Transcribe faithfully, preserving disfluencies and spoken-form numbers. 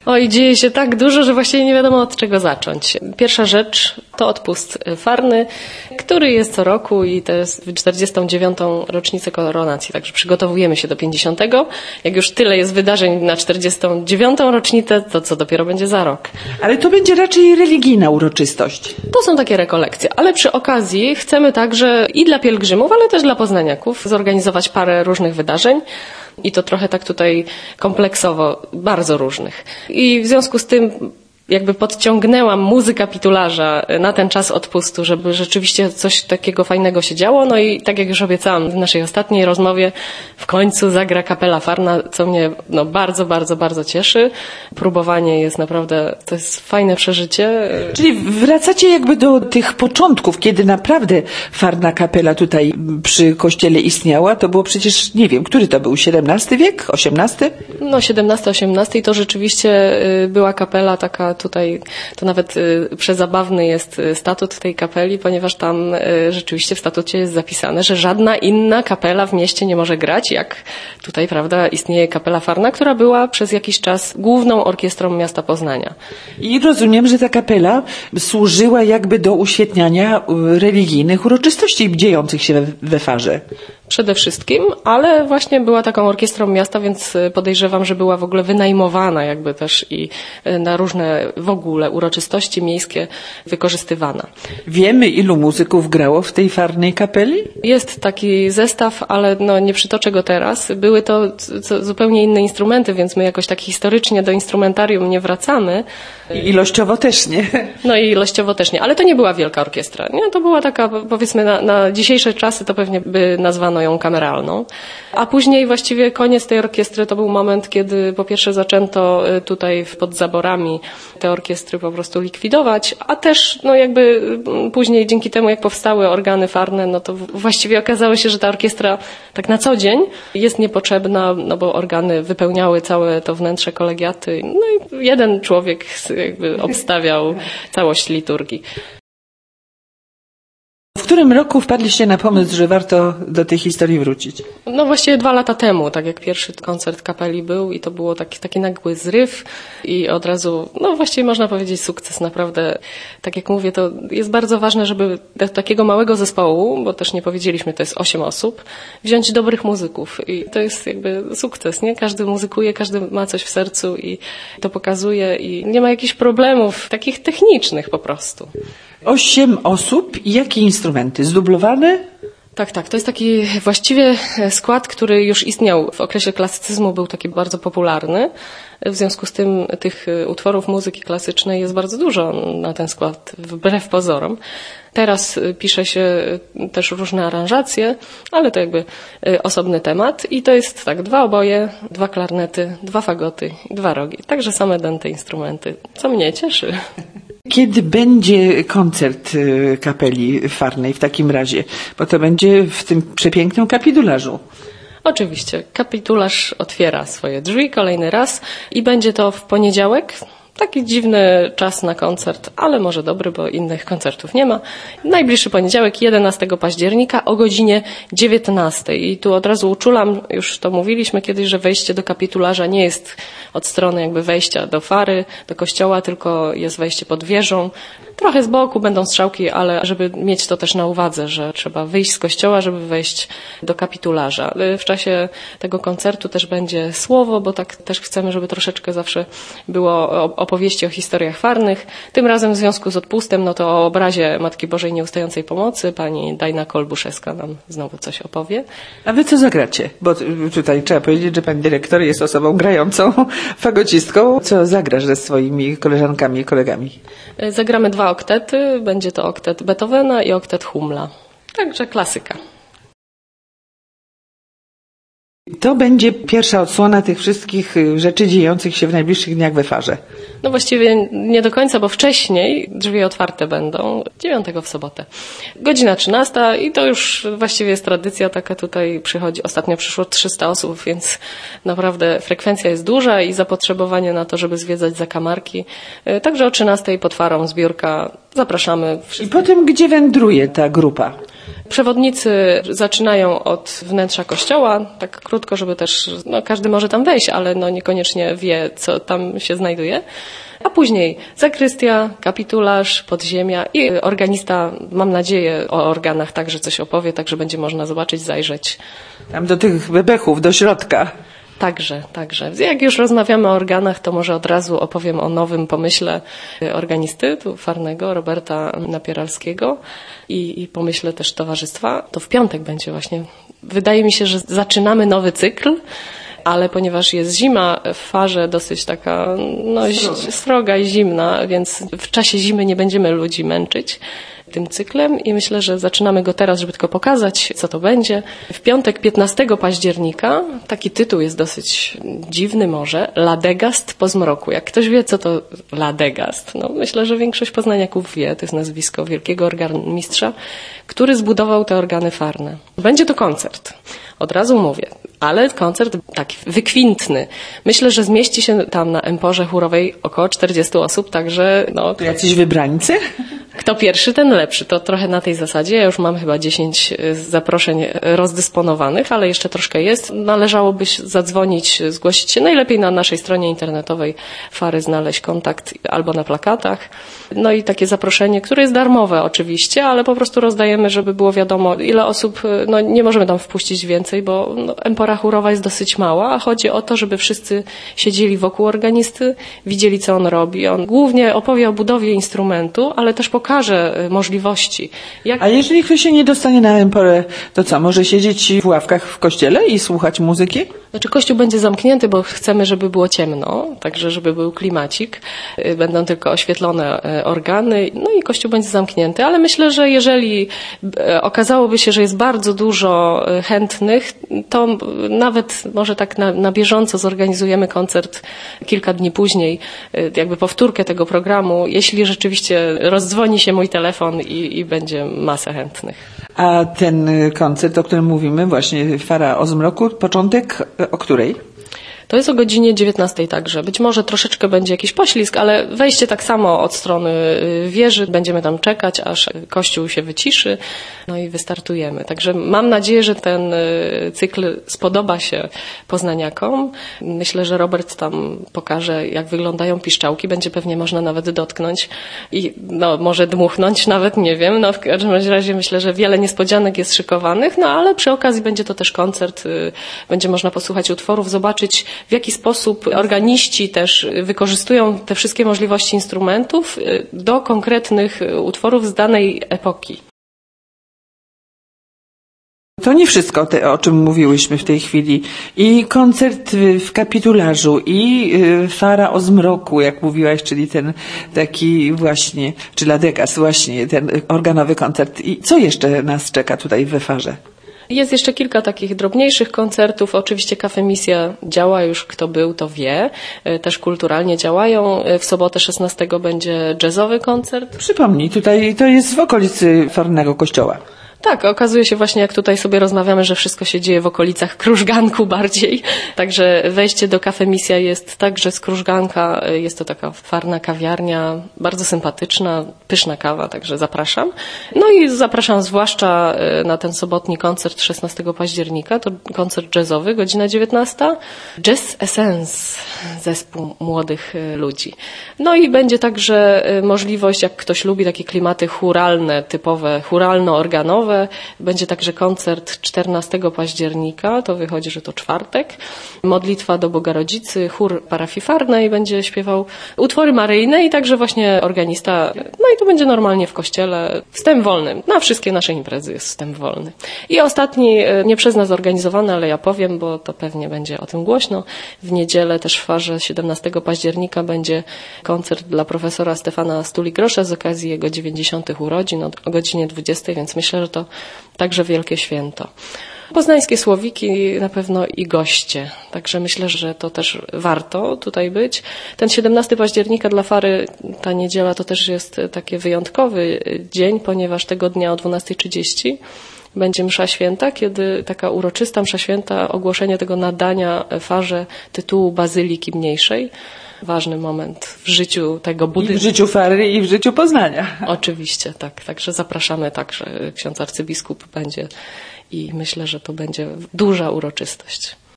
Oj, dzieje się tak dużo, że właściwie nie wiadomo od czego zacząć. Pierwsza rzecz to odpust farny, który jest co roku i to jest w czterdziestą dziewiątą rocznicę koronacji, także przygotowujemy się do pięćdziesiątego. Jak już tyle jest wydarzeń na czterdziestą dziewiątą rocznicę, to co dopiero będzie za rok. Ale to będzie raczej religijna uroczystość. To są takie rekolekcje, ale przy okazji chcemy także i dla pielgrzymów, ale też dla poznaniaków zorganizować parę różnych wydarzeń. I to trochę tak tutaj kompleksowo, bardzo różnych. I w związku z tym jakby podciągnęłam muzy kapitularza na ten czas odpustu, żeby rzeczywiście coś takiego fajnego się działo. No i tak jak już obiecałam w naszej ostatniej rozmowie, w końcu zagra kapela farna, co mnie no, bardzo, bardzo, bardzo cieszy. Próbowanie jest naprawdę, to jest fajne przeżycie. Czyli wracacie jakby do tych początków, kiedy naprawdę farna kapela tutaj przy kościele istniała. To było przecież, nie wiem, który to był, siedemnasty wiek, osiemnasty? No siedemnasty, osiemnasty i to rzeczywiście była kapela taka tutaj, to nawet przezabawny jest statut tej kapeli, ponieważ tam rzeczywiście w statucie jest zapisane, że żadna inna kapela w mieście nie może grać, jak tutaj, prawda, istnieje kapela farna, która była przez jakiś czas główną orkiestrą miasta Poznania. I rozumiem, że ta kapela służyła jakby do uświetniania religijnych uroczystości dziejących się we farze. Przede wszystkim, ale właśnie była taką orkiestrą miasta, więc podejrzewam, że była w ogóle wynajmowana jakby też i na różne w ogóle uroczystości miejskie wykorzystywana. Wiemy, ilu muzyków grało w tej farnej kapeli? Jest taki zestaw, ale no nie przytoczę go teraz. Były to zupełnie inne instrumenty, więc my jakoś tak historycznie do instrumentarium nie wracamy. I ilościowo też nie. No i ilościowo też nie, ale to nie była wielka orkiestra. Nie? To była taka, powiedzmy na, na dzisiejsze czasy to pewnie by nazwano ją kameralną. A później właściwie koniec tej orkiestry to był moment, kiedy po pierwsze zaczęto tutaj pod zaborami te orkiestry po prostu likwidować, a też no jakby później dzięki temu jak powstały organy farne, no to właściwie okazało się, że ta orkiestra tak na co dzień jest niepotrzebna, no bo organy wypełniały całe to wnętrze kolegiaty, no i jeden człowiek jakby obstawiał całość liturgii. W którym roku wpadliście na pomysł, że warto do tej historii wrócić? No właściwie dwa lata temu, tak jak pierwszy koncert kapeli był i to było taki, taki nagły zryw i od razu, no właściwie można powiedzieć sukces, naprawdę. Tak jak mówię, to jest bardzo ważne, żeby do takiego małego zespołu, bo też nie powiedzieliśmy, to jest osiem osób, wziąć dobrych muzyków i to jest jakby sukces, nie? Każdy muzykuje, każdy ma coś w sercu i to pokazuje i nie ma jakichś problemów takich technicznych po prostu. Osiem osób i jakie instrumenty? Zdublowane? Tak, tak. To jest taki właściwie skład, który już istniał w okresie klasycyzmu, był taki bardzo popularny. W związku z tym tych utworów muzyki klasycznej jest bardzo dużo na ten skład, wbrew pozorom. Teraz pisze się też różne aranżacje, ale to jakby osobny temat. I to jest tak, dwa oboje, dwa klarnety, dwa fagoty i dwa rogi. Także same dęte instrumenty, co mnie cieszy. Kiedy będzie koncert kapeli farnej w takim razie? Bo to będzie w tym przepięknym kapitularzu. Oczywiście. Kapitularz otwiera swoje drzwi kolejny raz i będzie to w poniedziałek. Taki dziwny czas na koncert, ale może dobry, bo innych koncertów nie ma. Najbliższy poniedziałek, jedenastego października o godzinie dziewiętnastej. I tu od razu uczulam, już to mówiliśmy kiedyś, że wejście do kapitularza nie jest od strony jakby wejścia do fary, do kościoła, tylko jest wejście pod wieżą. Trochę z boku będą strzałki, ale żeby mieć to też na uwadze, że trzeba wyjść z kościoła, żeby wejść do kapitularza. W czasie tego koncertu też będzie słowo, bo tak też chcemy, żeby troszeczkę zawsze było opowieści o historiach farnych. Tym razem w związku z odpustem, no to o obrazie Matki Bożej Nieustającej Pomocy pani Dajna Kolbuszewska nam znowu coś opowie. A wy co zagracie? Bo tutaj trzeba powiedzieć, że pani dyrektor jest osobą grającą, fagocistką. Co zagrasz ze swoimi koleżankami i kolegami? Zagramy dwa oktety. Będzie to oktet Beethovena i oktet Hummla. Także klasyka. To będzie pierwsza odsłona tych wszystkich rzeczy dziejących się w najbliższych dniach we farze. No właściwie nie do końca, bo wcześniej drzwi otwarte będą dziewiątego w sobotę. Godzina trzynasta i to już właściwie jest tradycja taka tutaj przychodzi. Ostatnio przyszło trzysta osób, więc naprawdę frekwencja jest duża i zapotrzebowanie na to, żeby zwiedzać zakamarki. Także o trzynastej pod farą zbiórka. Zapraszamy wszystkich. I potem gdzie wędruje ta grupa? Przewodnicy zaczynają od wnętrza kościoła, tak krótko krótko, żeby też, no każdy może tam wejść, ale no niekoniecznie wie, co tam się znajduje. A później zakrystia, kapitularz, podziemia i organista, mam nadzieję, o organach także coś opowie, także będzie można zobaczyć, zajrzeć. Tam do tych bebechów, do środka. Także, także. Jak już rozmawiamy o organach, to może od razu opowiem o nowym pomyśle organisty, tu farnego, Roberta Napieralskiego i, i pomyśle też towarzystwa. To w piątek będzie właśnie. Wydaje mi się, że zaczynamy nowy cykl, ale ponieważ jest zima w farze dosyć taka no, sroga i zimna, więc w czasie zimy nie będziemy ludzi męczyć tym cyklem i myślę, że zaczynamy go teraz, żeby tylko pokazać, co to będzie. W piątek piętnastego października, taki tytuł jest dosyć dziwny może, Ladegast po zmroku. Jak ktoś wie, co to Ladegast, no myślę, że większość poznaniaków wie, to jest nazwisko wielkiego organmistrza, który zbudował te organy farne. Będzie to koncert. Od razu mówię, ale koncert taki wykwintny. Myślę, że zmieści się tam na emporze chórowej około czterdziestu osób, także no... To jacyś wybrańcy? Kto pierwszy, ten lepszy. To trochę na tej zasadzie. Ja już mam chyba dziesięć zaproszeń rozdysponowanych, ale jeszcze troszkę jest. Należałoby zadzwonić, zgłosić się najlepiej na naszej stronie internetowej Fary, znaleźć kontakt albo na plakatach. No i takie zaproszenie, które jest darmowe oczywiście, ale po prostu rozdajemy, żeby było wiadomo, ile osób, no nie możemy tam wpuścić więcej, bo no, empora chórowa jest dosyć mała, a chodzi o to, żeby wszyscy siedzieli wokół organisty, widzieli, co on robi. On głównie opowie o budowie instrumentu, ale też pokaże możliwości. Jak... A jeżeli ktoś się nie dostanie na emporę, to co, może siedzieć w ławkach w kościele i słuchać muzyki? Znaczy kościół będzie zamknięty, bo chcemy, żeby było ciemno, także żeby był klimacik. Będą tylko oświetlone organy, no i kościół będzie zamknięty, ale myślę, że jeżeli okazałoby się, że jest bardzo dużo chętnych, to nawet może tak na, na bieżąco zorganizujemy koncert kilka dni później, jakby powtórkę tego programu, jeśli rzeczywiście rozdzwoni się mój telefon i, i będzie masa chętnych. A ten koncert, o którym mówimy, właśnie Fara o zmroku, początek o której? To jest o godzinie dziewiętnastej także. Być może troszeczkę będzie jakiś poślizg, ale wejście tak samo od strony wieży. Będziemy tam czekać, aż kościół się wyciszy, no i wystartujemy. Także mam nadzieję, że ten cykl spodoba się poznaniakom. Myślę, że Robert tam pokaże, jak wyglądają piszczałki. Będzie pewnie można nawet dotknąć i no, może dmuchnąć nawet, nie wiem. No, w każdym razie myślę, że wiele niespodzianek jest szykowanych, no ale przy okazji będzie to też koncert. Będzie można posłuchać utworów, zobaczyć, w jaki sposób organiści też wykorzystują te wszystkie możliwości instrumentów do konkretnych utworów z danej epoki. To nie wszystko, te, o czym mówiłyśmy w tej chwili. I koncert w kapitularzu, i Fara o zmroku, jak mówiłaś, czyli ten taki właśnie, czy Ladegas właśnie, ten organowy koncert. I co jeszcze nas czeka tutaj we Farze? Jest jeszcze kilka takich drobniejszych koncertów. Oczywiście Kafemisja działa już, kto był, to wie. Też kulturalnie działają. W sobotę szesnastego będzie jazzowy koncert. Przypomnij, tutaj to jest w okolicy Farnego Kościoła. Tak, okazuje się właśnie, jak tutaj sobie rozmawiamy, że wszystko się dzieje w okolicach Krużganku bardziej. Także wejście do Kafemisja jest także z Krużganka. Jest to taka farna kawiarnia, bardzo sympatyczna, pyszna kawa, także zapraszam. No i zapraszam zwłaszcza na ten sobotni koncert szesnastego października. To koncert jazzowy, godzina dziewiętnasta. Jazz Essence, zespół młodych ludzi. No i będzie także możliwość, jak ktoś lubi takie klimaty chóralne, typowe, chóralno-organowe, będzie także koncert czternastego października, to wychodzi, że to czwartek. Modlitwa do Boga Rodzicy, chór parafii farnej będzie śpiewał utwory maryjne i także właśnie organista. No i to będzie normalnie w kościele. Wstęp wolny. Na wszystkie nasze imprezy jest wstęp wolny. I ostatni, nie przez nas zorganizowany, ale ja powiem, bo to pewnie będzie o tym głośno. W niedzielę też w Farze siedemnastego października będzie koncert dla profesora Stefana Stuli-Grosza z okazji jego dziewięćdziesiątych urodzin o godzinie dwudziestej, więc myślę, że to także wielkie święto. Poznańskie słowiki na pewno i goście, także myślę, że to też warto tutaj być. Ten siedemnastego października dla Fary, ta niedziela to też jest taki wyjątkowy dzień, ponieważ tego dnia o dwunastej trzydzieści będzie msza święta, kiedy taka uroczysta msza święta, ogłoszenie tego nadania Farze tytułu Bazyliki Mniejszej. Ważny moment w życiu tego budynku. I w życiu Fary, i w życiu Poznania. Oczywiście, tak. Także zapraszamy także. Ksiądz arcybiskup będzie i myślę, że to będzie duża uroczystość.